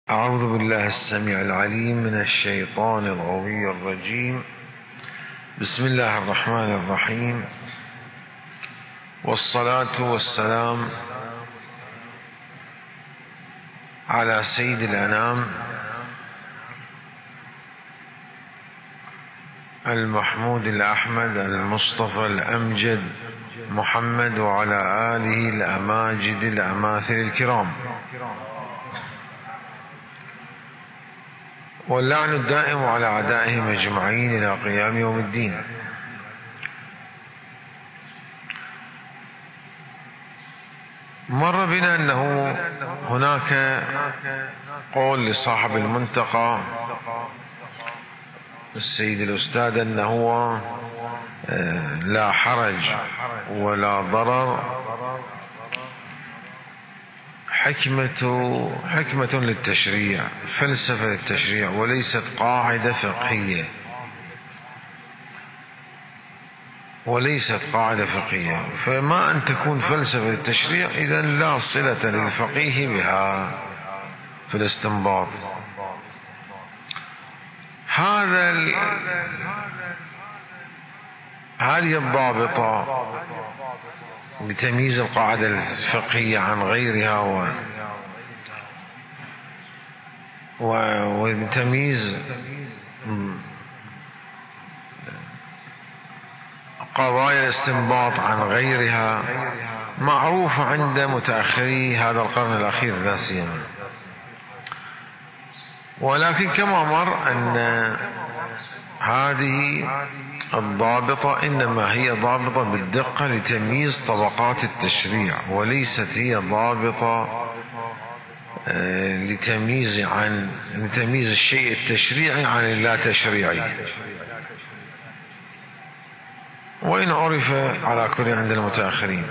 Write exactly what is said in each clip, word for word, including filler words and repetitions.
أعوذ بالله السميع العليم من الشيطان الغوي الرجيم. بسم الله الرحمن الرحيم، والصلاة والسلام على سيد الأنام المحمود الأحمد المصطفى الأمجد محمد وعلى آله الأماجد الأماثل الكرام، واللعن الدائم على أعدائهم أجمعين إلى قيام يوم الدين. مر بنا أنه هناك قول لصاحب المنتقى السيد الأستاذ أنه لا حرج ولا ضرر، حكمة حكمة للتشريع، فلسفة للتشريع، وليست قاعدة فقهية وليست قاعدة فقهية فما أن تكون فلسفة للتشريع إذن لا صلة للفقيه بها في الاستنباط. هذا ال... هذه الضابطة لتمييز القاعدة الفقهية عن غيرها و... و... وتمييز قضايا الاستنباط عن غيرها معروف عند متأخري هذا القرن الأخير لا سيما، ولكن كما مر أن هذه الضابطة إنما هي ضابطة بالدقة لتمييز طبقات التشريع، وليست هي ضابطة لتمييز عن لتمييز الشيء التشريعي عن اللا تشريعي، وإن عرف على كل عند المتأخرين.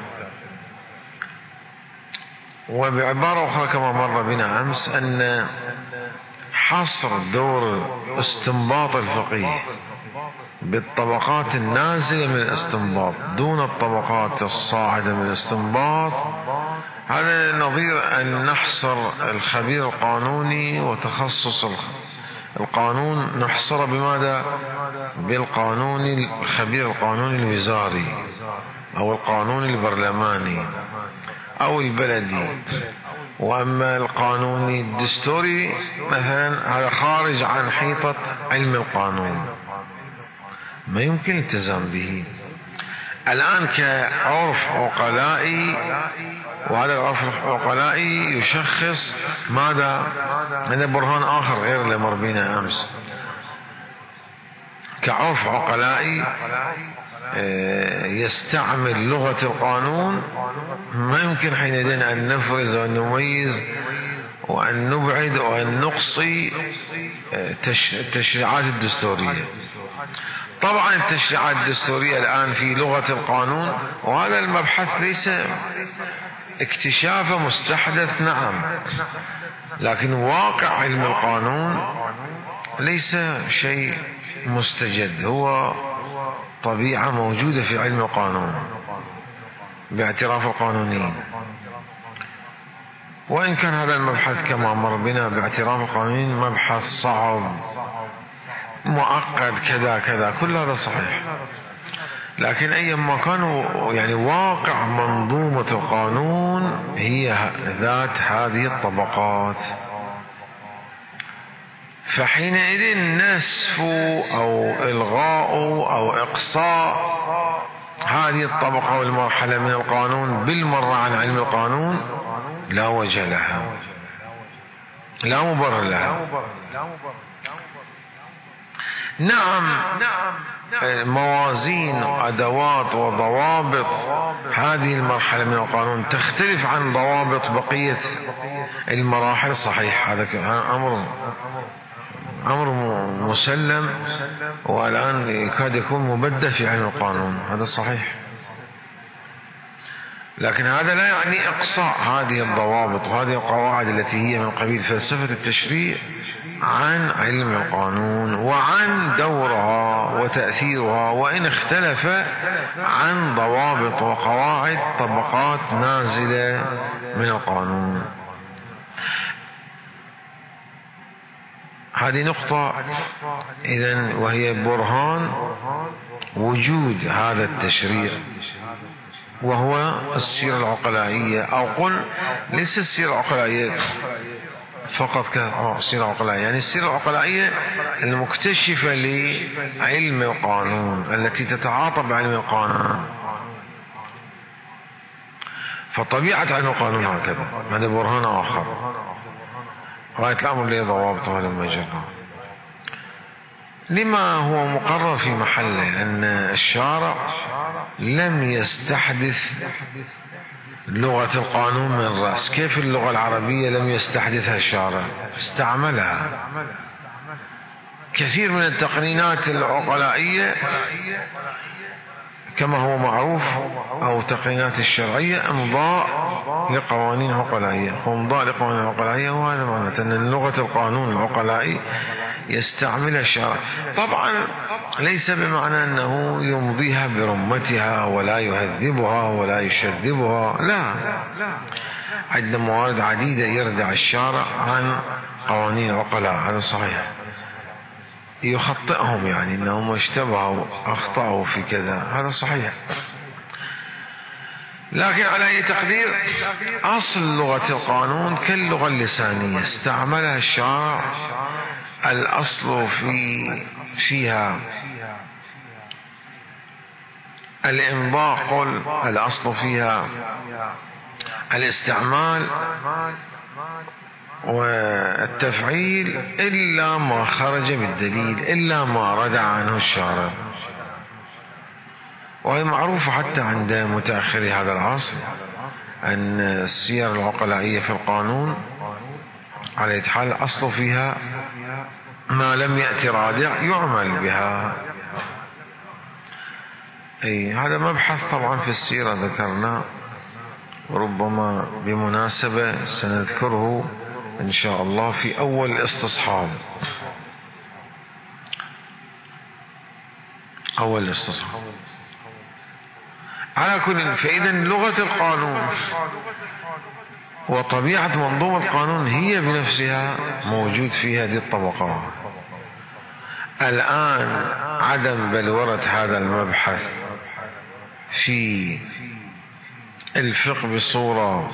وبعبارة أخرى كما مر بنا أمس أن حصر دور استنباط الفقيه بالطبقات النازلة من الاستنباط دون الطبقات الصاعدة من الاستنباط هذا نظير أن نحصر الخبير القانوني وتخصص القانون نحصر بماذا؟ بالقانون الخبير القانوني الوزاري أو القانون البرلماني أو البلدي، وأما القانون الدستوري مثلا هذا خارج عن حيطة علم القانون ما يمكن الالتزام به. الآن كعرف عقلائي، وهذا العرف العقلائي يشخص ماذا؟ هذا برهان آخر غير اللي مر بينا أمس. كعرف عقلائي يستعمل لغة القانون ما يمكن حينئذ أن نفرز وأن نميز وأن نبعد وأن نقصي التشريعات الدستورية. طبعا التشريعات الدستورية الآن في لغة القانون، وهذا المبحث ليس اكتشاف مستحدث نعم، لكن واقع علم القانون ليس شيء مستجد، هو طبيعة موجودة في علم القانون باعتراف القانونيين. وإن كان هذا المبحث كما مر بنا باعتراف القانونيين مبحث صعب معقد كذا كذا كل هذا صحيح، لكن أيما كان يعني واقع منظومة القانون هي ذات هذه الطبقات، فحينئذ نسف أو إلغاء أو إقصاء هذه الطبقة والمرحلة من القانون بالمرة عن علم القانون لا وجه لها، لا مبرر لها. نعم موازين وأدوات وضوابط هذه المرحلة من القانون تختلف عن ضوابط بقية المراحل، صحيح، هذا أمر أمر مسلم والآن يكاد يكون مبدأ في علم القانون، هذا صحيح، لكن هذا لا يعني إقصاء هذه الضوابط وهذه القواعد التي هي من قبيل فلسفة التشريع عن علم القانون وعن دورها وتأثيرها، وإن اختلف عن ضوابط وقواعد طبقات نازلة من القانون. هذه نقطة إذن، وهي برهان وجود هذا التشريع، وهو السيرة العقلائية، أو قل ليس السيرة العقلائية فقط كسيرة عقلائية، يعني السيرة العقلائية المكتشفة لعلم القانون، التي تتعاطى بعلم القانون. فطبيعة علم القانون هكذا، هذا برهان آخر. غاية الأمر لي ضوابطه لما جرى. لما هو مقرر في محله أن الشارع لم يستحدث لغة القانون من رأس. كيف اللغة العربية لم يستحدثها الشارع؟ استعملها. كثير من التقنينات العقلائية كما هو معروف، أو تقنينات الشرعية، امضاء لقوانين عقلائية، وامضاء لقوانين عقلائية، وهذا معناته أن لغة القانون العقلائي يستعملها الشارع. طبعا ليس بمعنى أنه يمضيها برمتها ولا يهذبها ولا يشذبها، لا، عندنا موارد عديدة يردع الشارع عن قوانين العقلاء، هذا صحيح. يخطئهم، يعني أنهم اشتبهوا أخطأوا في كذا، هذا صحيح. لكن على أي تقدير أصل لغة القانون كاللغة اللسانية استعملها الشارع. الأصل في فيها الإمضاء، قل الأصل فيها الاستعمال والتفعيل، إلا ما خرج بالدليل، إلا ما ردع عنه الشارع. وهي معروف حتى عند متأخري هذا العصر أن السير العقلائية في القانون على أي حال الأصل فيها ما لم يأتي رادع يعمل بها. أي هذا مبحث طبعا في السيرة ذكرنا، وربما بمناسبة سنذكره إن شاء الله في أول الاستصحاب. أول الاستصحاب على كل. فإذا لغة القانون وطبيعة منظومة القانون هي بنفسها موجود في هذه الطبقات. الآن عدم بلورة هذا المبحث في الفقه بصورة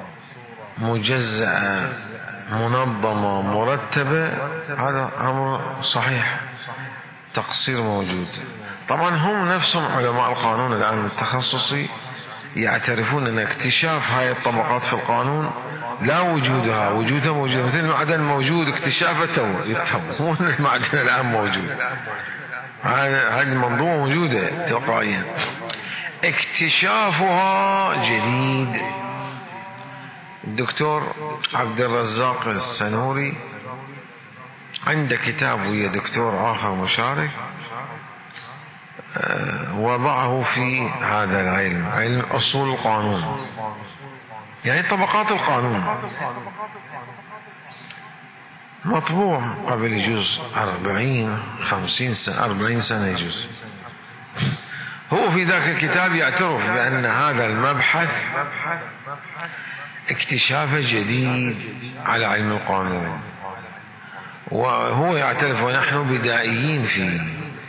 مجزأة منظمة مرتبة، هذا أمر صحيح، تقصير موجود. طبعا هم نفسهم علماء القانون الآن التخصصي يعترفون أن اكتشاف هاي الطبقات في القانون لا وجودها، وجودها موجود، مثل المعدن موجود، اكتشافه مو المعدن الآن موجود. هذه المنظومة موجودة تلقائيا، اكتشافها جديد. الدكتور عبد الرزاق السنوري عنده كتاب، ويا دكتور آخر مشارك وضعه في هذا العلم، علم أصول القانون، يعني طبقات القانون، مطبوع قبل يجوز أربعين خمسين سنة أربعين سنة يجوز. هو في ذاك الكتاب يعترف بأن هذا المبحث اكتشاف جديد على علم القانون، وهو يعترف ونحن بدائيين فيه،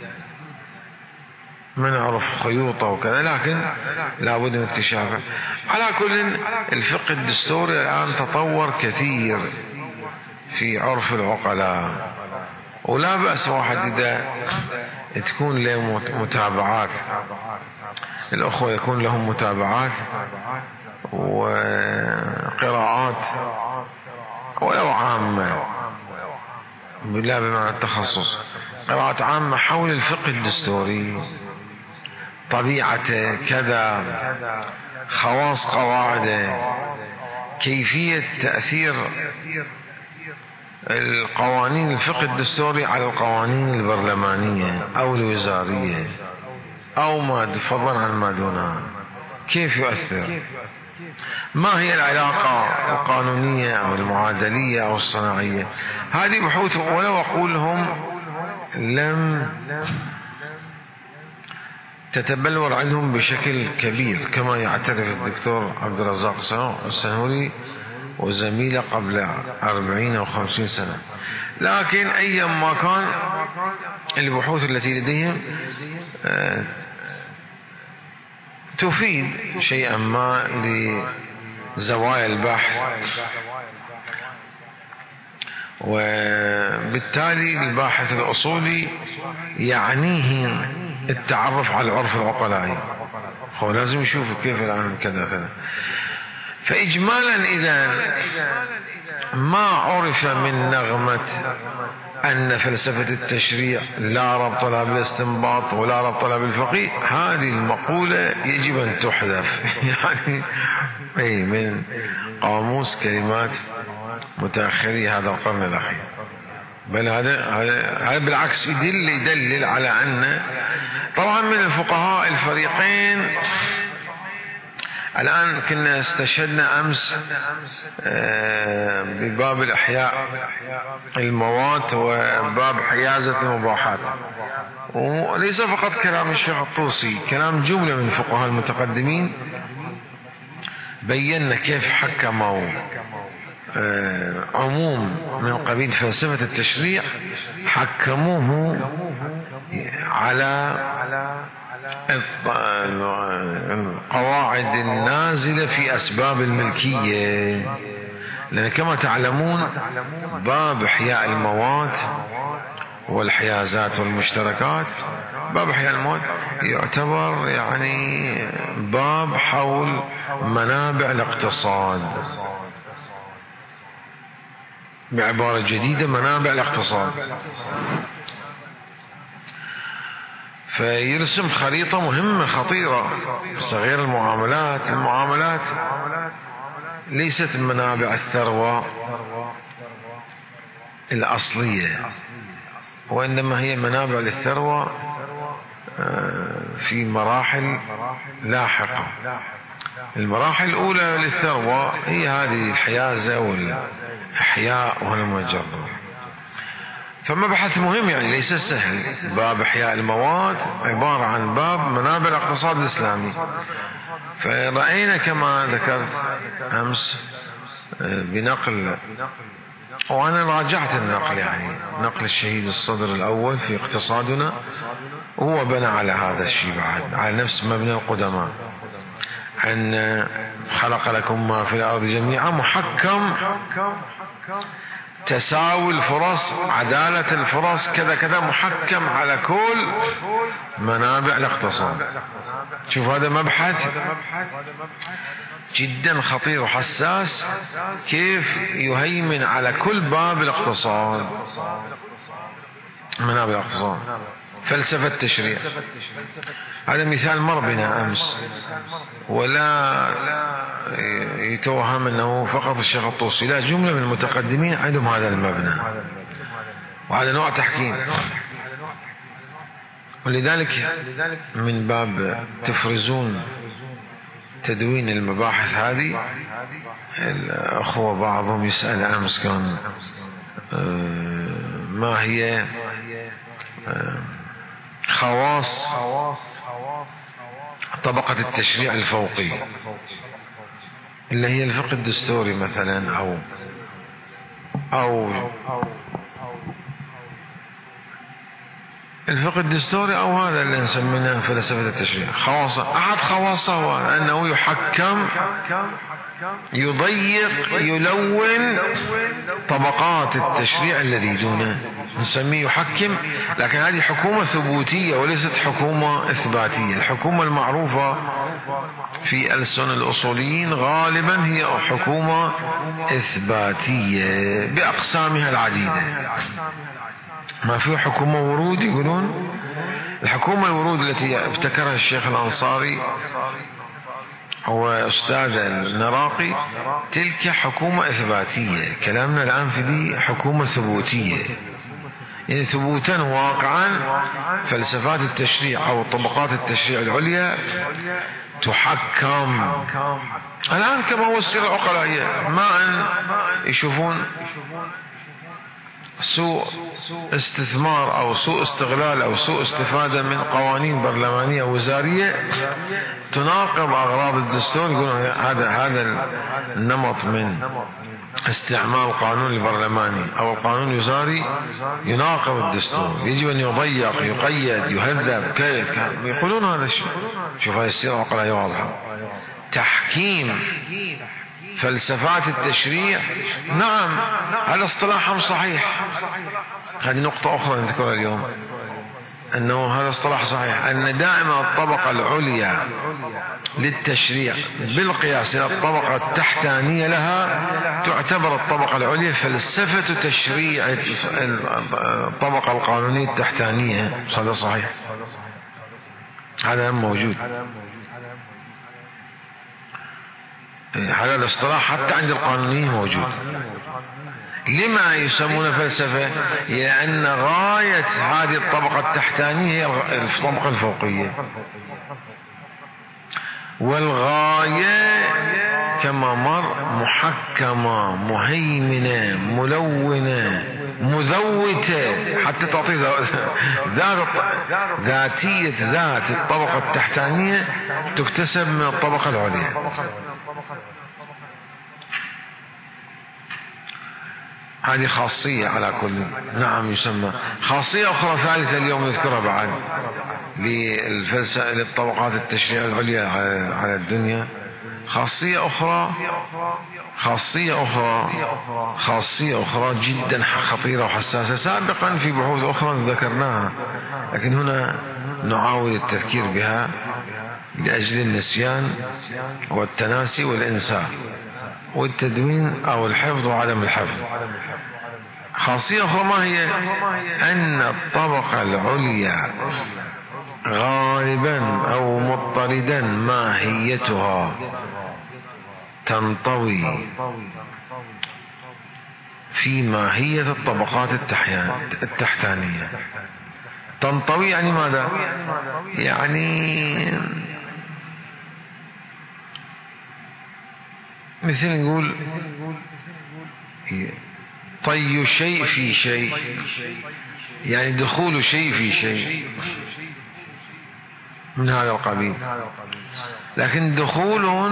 ما نعرف خيوطه وكذا، لكن لابد من اكتشافه. على كل، الفقه الدستوري الآن تطور كثير في عرف العقلاء، ولا بأس واحد إذا تكون له متابعات، الأخوة يكون لهم متابعات وقراءات ولو عامة، لا بمعنى التخصص، قراءات عامة حول الفقه الدستوري، طبيعته كذا، خواص قواعده، كيفية تأثير القوانين الفقه الدستوري على القوانين البرلمانية أو الوزارية أو ما فضلا عن ما دونها، كيف يؤثر، ما هي العلاقة القانونية أو المعادلية أو الصناعية. هذه بحوث، ولو أقول لهم لم تتبلور عنهم بشكل كبير كما يعترف الدكتور عبد الرزاق السنوري وزميله قبل أربعين أو خمسين سنة. لكن أيا ما كان البحوث التي لديهم تفيد شيئا ما لزوايا البحث، وبالتالي الباحث الأصولي يعنيه التعرف على العرف العقلائي، هو لازم يشوف كيف الآن كذا كذا. فإجمالا إذا ما عرف من نغمة أن فلسفة التشريع لا ربط لها بالاستنباط ولا ربط لها بالفقيه، هذه المقولة يجب أن تحذف يعني أي من قاموس كلمات متأخري هذا القرن الأخير. بل هذا هذا بالعكس يدل يدلل على أن طبعا من الفقهاء الفريقين. الآن كنا استشهدنا أمس بباب الإحياء الموات وباب حيازة المباحات، وليس فقط كلام الشيخ الطوسي، كلام جملة من الفقهاء المتقدمين. بينا كيف حكموا عموم من قبيل فلسفة التشريع، حكموه على القواعد النازلة في أسباب الملكية. لأن كما تعلمون باب إحياء الموات والحيازات والمشتركات، باب إحياء الموات يعتبر يعني باب حول منابع الاقتصاد، بعبارة جديدة منابع الاقتصاد. فيرسم خريطة مهمة خطيرة. صغير المعاملات المعاملات ليست منابع الثروة الأصلية، وإنما هي منابع للثروة في مراحل لاحقة. المراحل الأولى للثروة هي هذه الحيازة والإحياء والمجرد. فمبحث مهم يعني ليس سهل. باب إحياء المواد عبارة عن باب منابع الاقتصاد الإسلامي. فرأينا كما ذكرت أمس بنقل، وأنا راجعت النقل يعني نقل الشهيد الصدر الأول في اقتصادنا، هو بنى على هذا الشيء بعد على نفس مبنى القدماء، أن خلق لكم ما في الأرض جميعا، محكم تساوي الفرص، عدالة الفرص، كذا كذا، محكم على كل منابع الاقتصاد. شوف هذا مبحث جدا خطير وحساس، كيف يهيمن على كل باب الاقتصاد، منابع الاقتصاد. فلسفة التشريع هذا مثال مر بنا أمس، ولا يتوهم أنه فقط الشيخ الطوسي، لا، جملة من المتقدمين عندهم هذا المبنى، وهذا نوع تحكيم. ولذلك من باب تفرزون تدوين المباحث هذه، الأخوة بعضهم يسأل أمس كان ما هي خواص طبقة التشريع الفوقي اللي هي الفقه الدستوري مثلا، أو أو الفقه الدستوري، أو هذا اللي نسميه فلسفة التشريع. خواصه، أحد خواصه هو أنه يحكم، يضيق، يلون طبقات التشريع الذي دونه، نسميه يحكم. لكن هذه حكومة ثبوتية وليست حكومة إثباتية. الحكومة المعروفة في ألسن الأصوليين غالبا هي حكومة إثباتية بأقسامها العديدة. ما في حكومة ورود، يقولون الحكومة الورود التي ابتكرها الشيخ الأنصاري هو أستاذ النراقي، تلك حكومة إثباتية. كلامنا الآن في دي حكومة ثبوتية، يعني ثبوتا واقعا فلسفات التشريع أو طبقات التشريع العليا تحكم الآن كما هو السيرة العقلائية. ما أن يشوفون سوء استثمار أو سوء استغلال أو سوء استفادة من قوانين برلمانية وزارية تناقض أغراض الدستور، يقولون هذا هذا النمط من استعمال القانون البرلماني أو القانون الوزاري يناقض الدستور، يجب أن يضيق، يقيد، يهذب، كيد، يقولون هذا الشيء. شوف هاي السيرة عقلها واضحة. تحكيم فلسفات التشريع، نعم هذا اصطلاحهم صحيح. هذه نقطة أخرى نذكرها اليوم، أنه هذا اصطلاح صحيح، أن دائما الطبقة العليا للتشريع بالقياس إلى الطبقة التحتانية لها تعتبر الطبقة العليا فلسفة تشريع الطبقة القانونية التحتانية. هذا صحيح، هذا موجود، هذا الاصطلاح حتى عند القانونيين موجود. لما يسمون فلسفة؟ لأن غاية هذه الطبقة التحتانية هي الطبقة الفوقية، والغاية كما مر محكمة، مهيمنة، ملونة، مذوتة، حتى تعطي ذات ذاتية ذات الطبقة التحتانية تكتسب من الطبقة العليا. هذه خاصية على كل. نعم يسمى. خاصية أخرى ثالثة اليوم نذكرها بعد للفلسفة للطبقات التشريع العليا على الدنيا. خاصية أخرى خاصية أخرى خاصية أخرى جدا خطيرة وحساسة، سابقا في بحوث أخرى ذكرناها، لكن هنا نعاود التذكير بها لأجل النسيان والتناسي والإنساء والتدوين أو الحفظ وعدم الحفظ. خاصية أخرى ما هي؟ أن الطبقة العليا غالبا أو مضطردا ماهيتها تنطوي في ماهية الطبقات التحتانية. تنطوي يعني ماذا؟ يعني مثل نقول طي شيء في شيء، يعني دخول شيء في شيء من هذا القبيل. لكن دخول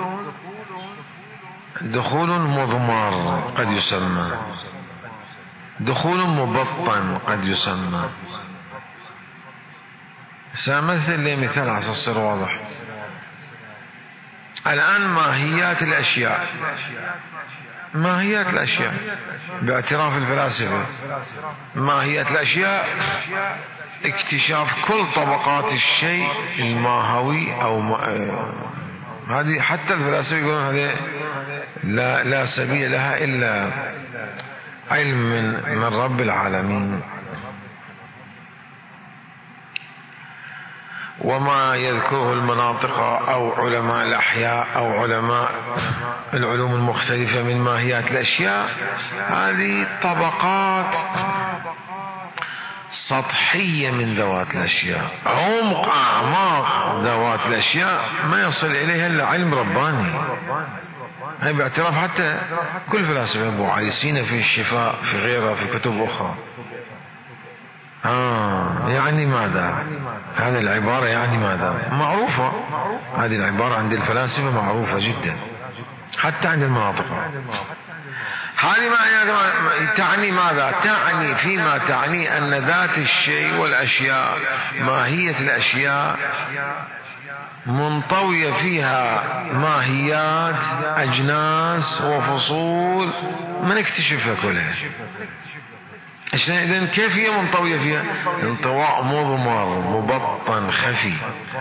دخول مضمر قد يسمى، دخول مبطن قد يسمى. سامثل لي مثال عشان يصير واضح. الآن ماهيات الأشياء، ماهيات الأشياء باعتراف الفلاسفة، ماهيات الأشياء اكتشاف كل طبقات الشيء الماهوي أو ما... هذه حتى الفلاسفة يقولون هذه لا, لا سبيل لها إلا علم من, من رب العالمين. وما يذكره المناطق أو علماء الأحياء أو علماء العلوم المختلفة من ماهيات الأشياء، هذه طبقات سطحية من ذوات الأشياء، عمق أعماق ذوات الأشياء ما يصل إليها إلا علم رباني. هي باعتراف حتى كل فلاسفة، أبو علي سينا في الشفاء، في غيرها، في كتب أخرى. آه يعني ماذا؟ هذه العبارة يعني ماذا؟ معروفة، هذه العبارة عند الفلاسفة معروفة جدا حتى عند المناطق. هذه ما تعني ماذا؟ تعني فيما تعني أن ذات الشيء والأشياء، ماهية الأشياء منطوية فيها ماهيات أجناس وفصول ما نكتشفها كلها. إذن كيف هي منطوية فيها؟ انطواء مضمر مبطن خفي.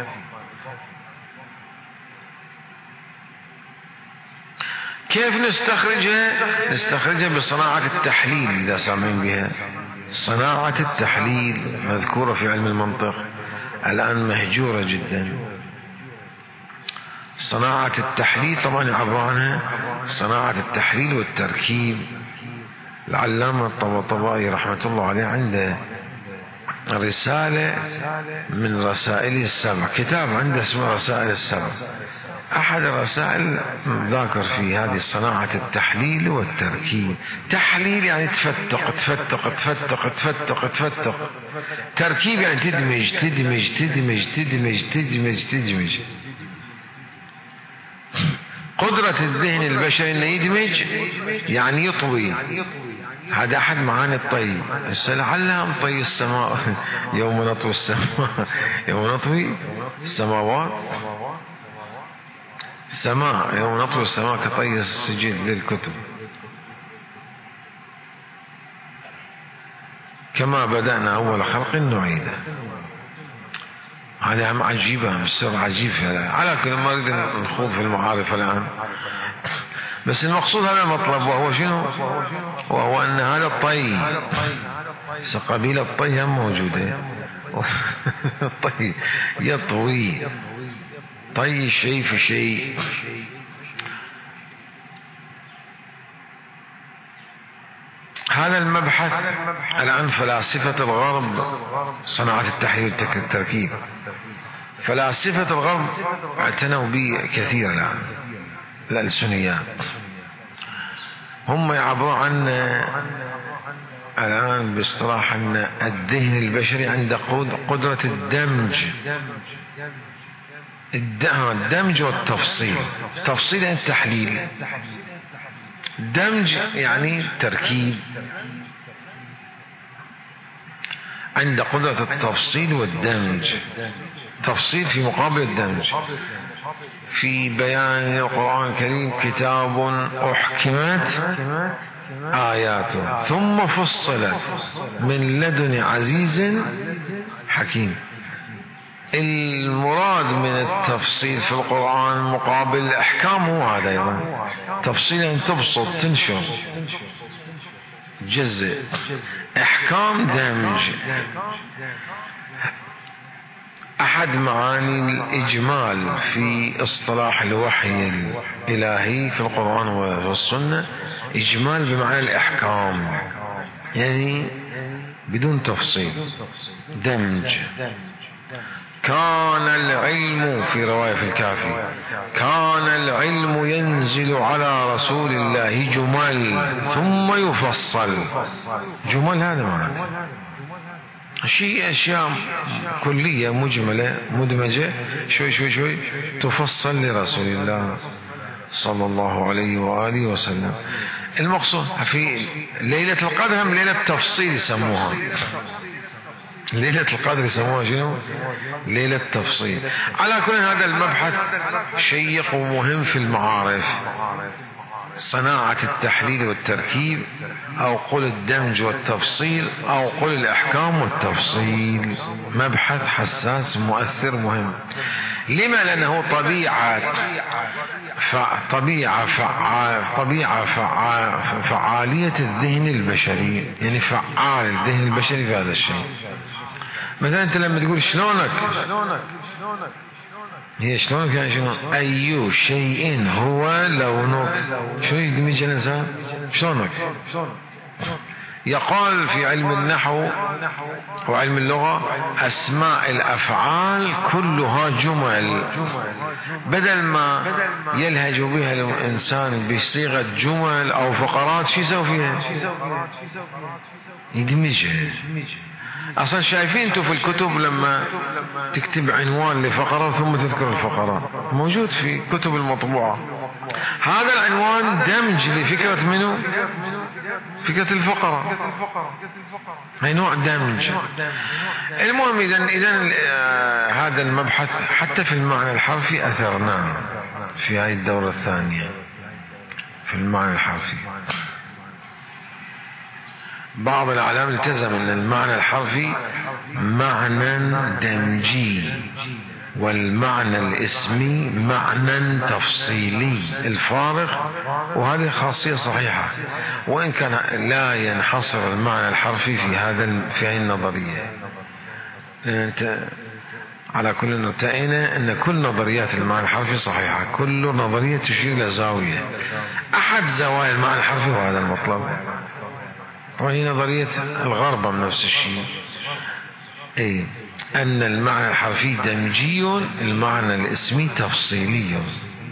كيف نستخرجها؟ نستخرجها بصناعة التحليل، إذا سامعين بها. صناعة التحليل مذكورة في علم المنطق، الآن مهجورة جدا. صناعة التحليل طبعا عبارة عنها صناعة التحليل والتركيب. العلامة الطباطبائي رحمة الله عليه عنده رسالة من رسائله السبع، كتاب عنده اسمه رسائل السبع. أحد الرسائل ذاكر في هذه صناعة التحليل والتركيب. تحليل يعني تفتق تفتق تفتق تفتق تفتق. تركيب يعني تدمج تدمج تدمج تدمج تدمج تدمج. قدرة الذهن البشري انه يدمج يعني يطوي. هذا احد معاني الطي. لعلها نطي السماء يوم نطوي السماء يوم نطوي السماوات السماء يوم نطوي السماء كطي السجل للكتب. كما بدأنا أول خلق نعيده. هذا هم عجيبة، السر عجيب. على كل ما نريد نخوض في المعارف الآن، بس المقصود هذا المطلب، وهو شنو؟ وهو أن هذا الطي قبيلة الطي هم موجودة. الطي يطوي، طي شيء في شيء. هذا المبحث الآن فلاسفة الغرب صناعة التحليل والتركيب، فلاسفة الغرب اعتنوا به كثيرا الآن. الألسنيان هم يعبرون عن الآن باصطلاح أن الذهن البشري عنده قدرة الدمج الدمج والتفصيل. تفصيل يعني التحليل، دمج يعني تركيب. عند قدرة التفصيل والدمج. تفصيل في مقابل الدمج. في بيان القرآن الكريم كتاب أحكمت آياته ثم فصلت من لدن عزيز حكيم. المراد من التفصيل في القرآن مقابل الأحكام هو هذا أيضا. تفصيل أن تبسط، تنشر، تجزء. إحكام دمج. أحد معاني الإجمال في اصطلاح الوحي الإلهي في القرآن والسنة إجمال بمعنى الإحكام، يعني بدون تفصيل، دمج. كان العلم في رواية في الكافي كان العلم ينزل على رسول الله جمل ثم يفصل. جمل هذا معناته شيء أشياء كلية مجملة مدمجة شوي شوي شوي تفصل لرسول الله صلى الله عليه وآله وسلم. المقصود في ليلة القدر هم ليلة تفصيل يسموها. ليلة القدر يسموها شنو؟ ليلة تفصيل. على كل هذا المبحث شيق ومهم في المعارف، صناعة التحليل والتركيب، أو قل الدمج والتفصيل، أو قل الأحكام والتفصيل. مبحث حساس مؤثر مهم. لما؟ لأنه طبيعة طبيعة فعال طبيعة فعال فعالية الذهن البشري، يعني فعال الذهن البشري في هذا الشيء. مثلا أنت لما تقول شلونك، هي شلونك يعني شنو؟ أي شيء هو لونك. شو يدمج الإنسان؟ شلونك. يقال في علم النحو وعلم اللغة أسماء الأفعال كلها جمل، بدل ما يلهج بها الإنسان بصيغة جمل أو فقرات شو يسوي فيها؟ يدمجها. أصلا شايفين أنتم في الكتب لما تكتب عنوان لفقرة ثم تذكر الفقرات، موجود في كتب المطبوعة. هذا العنوان دمج لفكرة منه؟ فكرة الفقرة. هي نوع دمج. المهم إذن إذن هذا المبحث حتى في المعنى الحرفي أثرناه في هذه الدورة الثانية في المعنى الحرفي. بعض الأعلام التزم أن المعنى الحرفي معنى دمجي والمعنى الاسمي معنى تفصيلي الفارق، وهذه خاصية صحيحة، وإن كان لا ينحصر المعنى الحرفي في هذا في هذه النظرية. أنت على كل ارتئينا أن كل نظريات المعنى الحرفي صحيحة، كل نظرية تشير إلى زاوية. أحد زوايا المعنى الحرفي وهذا المطلب، وهي نظرية الغرب من نفس الشيء، أي أن المعنى الحرفي دمجي، المعنى الاسمي تفصيلي.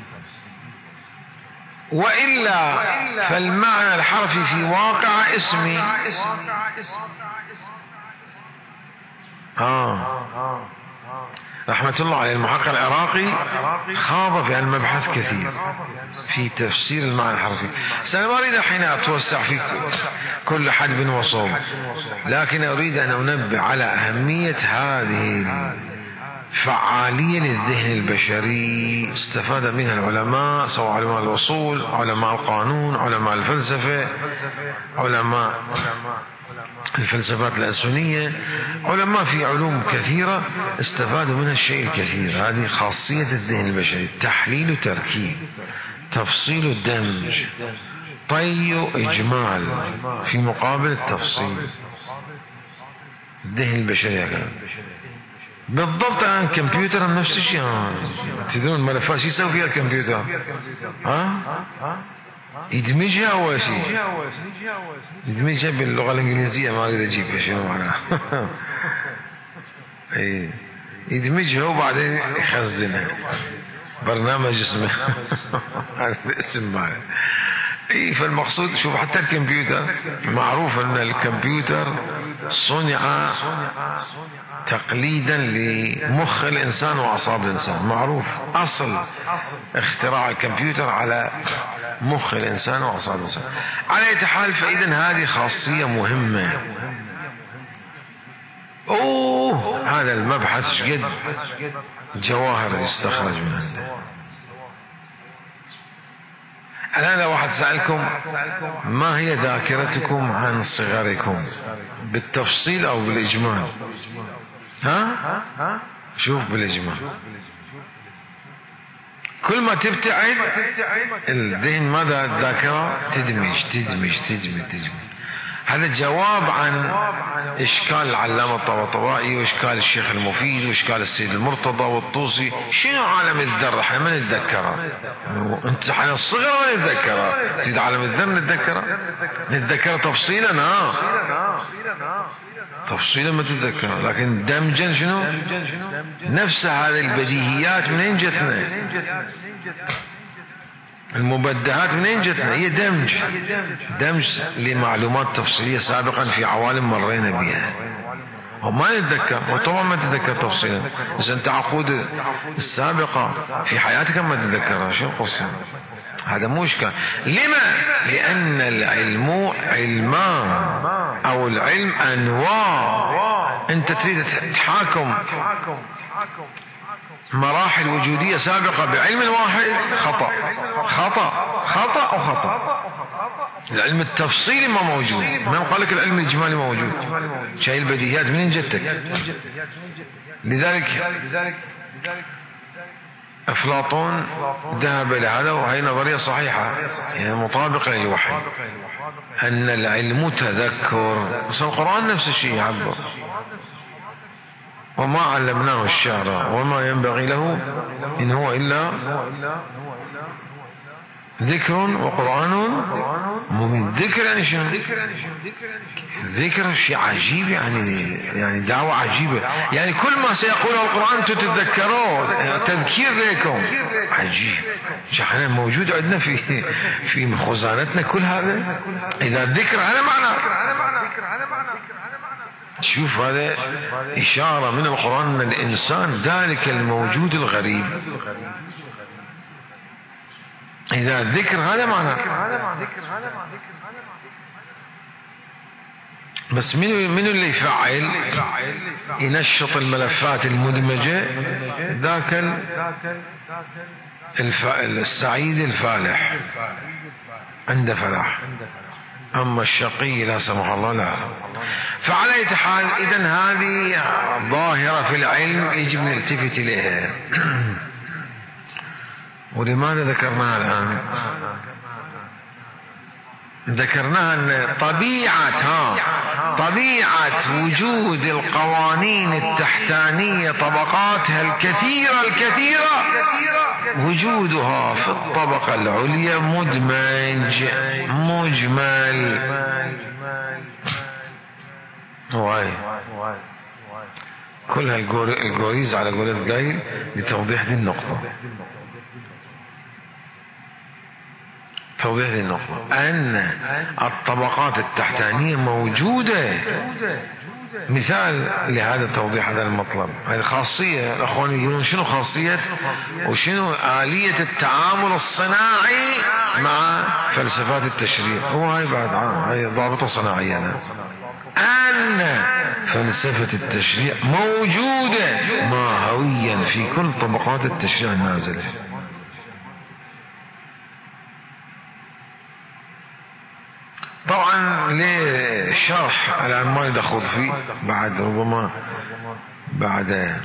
وإلا فالمعنى الحرفي في واقع اسمي. آه رحمة الله عليه المحقق العراقي خاض في المبحث كثير في تفسير المعنى الحرفي. أنا ما أريد الحين أتوسع في كل حدب وصوب، لكن أريد أن أنبه على أهمية هذه الفعالية للذهن البشري. استفاد منها العلماء، سواء علماء الوصول، علماء القانون، علماء الفلسفة، علماء الفلسفات الأسونية، علماء في علوم كثيرة استفادوا منها الشيء الكثير. هذه خاصية الذهن البشري: تحليل وتركيب، تفصيل ودمج، طي وإجمال في مقابل التفصيل. الذهن البشري هكذا بالضبط. الآن الكمبيوتر نفس الشيء. تدرون الملفات شو يسوي فيها الكمبيوتر؟ ها؟ يدمجها أول شيء، يدمجها باللغة الإنجليزية، ما أريد أجيبها شنو معناها. إيه، يدمجها وبعدين يخزنها، برنامج اسمه هذا الاسم ماله. اي فالمقصود شوف، حتى الكمبيوتر معروف ان الكمبيوتر صنع تقليدا لمخ الانسان واعصاب الانسان، معروف اصل اختراع الكمبيوتر على مخ الانسان واعصاب الانسان. على اي حال، فاذا هذه خاصيه مهمه. اوه هذا المبحث شقد جواهر يستخرج من عنده. الآن لو واحد سألكم ما هي ذاكرتكم عن صغركم بالتفصيل أو بالإجمال؟ ها؟ شوف بالإجمال. كل ما تبتعد الذهن ماذا الذاكرة تدمج تدمج تدمج تدمج. هذا جواب عن إشكال العلامة الطباطبائي وإشكال الشيخ المفيد وإشكال السيد المرتضى والطوسي. شنو عالم الذر؟ احنا ما نتذكره. انت حين الصغر ما نتذكره، تريد عالم الذر نتذكره؟ نتذكره تفصيلا. ها تفصيلا ما تتذكره، لكن دمجا شنو؟ نفس هذه البديهيات منين جتنا؟ المبدعات منين جتنا؟ هي دمج دمج لمعلومات تفصيلية سابقا في عوالم مرينا بها وما نتذكر. وطبعا ما تتذكر تفصيلا، بس انت عقود السابقة في حياتك ما تتذكرها. شو القصة؟ هذا مو إشكال. لما؟ لأن العلم علمان أو العلم أنواع. أنت تريد تحاكم مراحل وجودية سابقة بعلم واحد، خطأ خطأ خطأ أو خطأ. العلم التفصيلي ما موجود. من قال لك العلم الإجمالي موجود؟ شيء البديهيات منين جتك؟ لذلك أفلاطون ذهب لهذا، وهي نظرية صحيحة يعني مطابقة للوحي، أن العلم تذكر. بس القرآن نفس الشيء يعبر: وما علمناه الشعر وما ينبغي له إن هو إلا ذكر وقرآن مبين. ذكر يعني شنو؟ ذكر شيء عجيب، يعني يعني دعوة عجيبة. يعني كل ما سيقوله القرآن تتذكروه، تذكير لكم. عجيب، احنا موجود عندنا في في خزانتنا كل هذا. إذا الذكر هذا معنى. شوف هذا إشارة من القرآن من الإنسان ذلك الموجود الغريب. إذا الذكر هذا معنى. بس منو منو اللي يفعل ينشط الملفات المدمجة؟ ذاك السعيد الفالح عنده فلاح، أما الشقي لا سمح الله لا. فعلى أي حال، إذن هذه ظاهرة في العلم يجب أن نلتفت إليها. ولماذا ذكرناها الآن؟ ذكرناها أن طبيعة ها طبيعة وجود القوانين التحتانية طبقاتها الكثيرة الكثيرة وجودها في الطبقة العليا مدمج مجمل. واي كل هالجوريز على قولة قايل لتوضيح دي النقطة. توضيح هذه النقطة، أن الطبقات التحتانية موجودة. مثال لهذا توضيح هذا المطلب، هذه خاصية الأخوان يقولون شنو خاصية وشنو آلية التعامل الصناعي مع فلسفات التشريع. هو هاي بعد هاي ضابطة صناعية أنا. أن فلسفة التشريع موجودة ماهويا في كل طبقات التشريع النازلة. طبعا لشرح الآن ما أريد أخوض فيه، بعد ربما بعد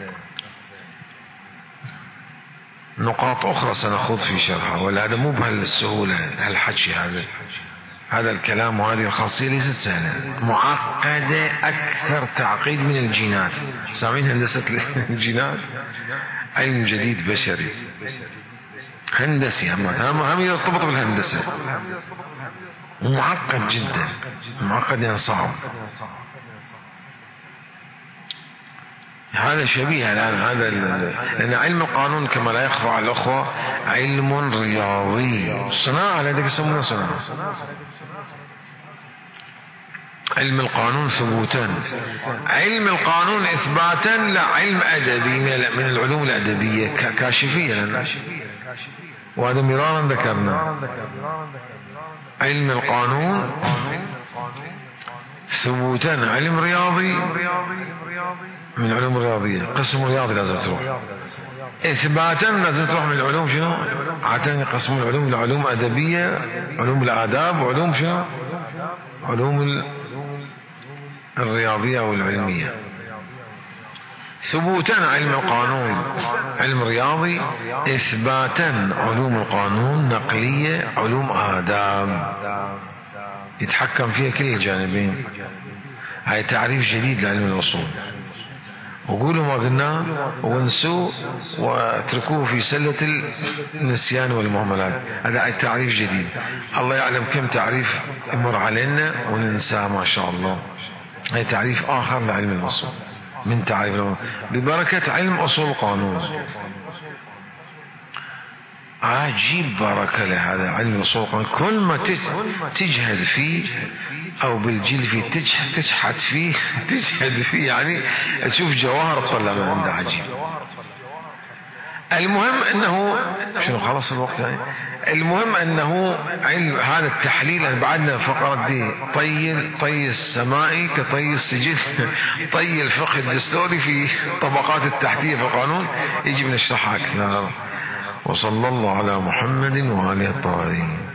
نقاط أخرى سنخوض في شرحها، ولا مو بهالسهولة هالحكي هذا. هذا الكلام وهذه الخاصية ليست سهلة، معقدة أكثر تعقيد من الجينات. سامعين هندسة الجينات؟ علم جديد بشري هندسي، هم هم يرتبط بالهندسة، معقد جدا، معقد يعني صعب. هذا شبيه الآن هذا، لأن علم القانون كما لا يخفى على الأخوة علم رياضي، صناعة لذلك يسمونه صناعة. علم القانون ثبوتا، علم القانون إثباتا، لا علم أدبي من العلوم الأدبية كاشفية لنا، وهذا مرارا ذكرنا. علم القانون ثبوتا علم رياضي من العلوم الرياضية، قسم رياضي لازم تروح. إثباتا لازم تروح من العلوم شنو؟ عادة قسم العلوم العلوم أدبية، علوم الآداب، وعلوم شنو؟ علوم الرياضية والعلمية. ثبوتا علم القانون علم رياضي، إثباتا علوم القانون نقلية علوم آداب، يتحكم فيها كل الجانبين. هاي تعريف جديد لعلم الأصول، وقولوا ما قلناه وانسوا واتركوه في سلة النسيان والمهملات. هذا تعريف جديد، الله يعلم كم تعريف يمر علينا وننساه ما شاء الله. هاي تعريف آخر لعلم الأصول من تعريف ببركة علم أصول القانون. عجيب بركة لهذا علم أصول القانون، كل ما تجهد فيه أو بالجلد فيه تجحد فيه تجهد فيه يعني تشوف جواهر تطلع من عنده عجيب. المهم أنه شنو خلص الوقت يعني. المهم أنه علم هذا التحليل. أنا بعدنا فقرة دي طي طي السمائي كطي السجل طي الفقه الدستوري في طبقات التحتية في القانون، يجي بنشرحها أكثر. وصلى الله على محمد وآله الطاهرين.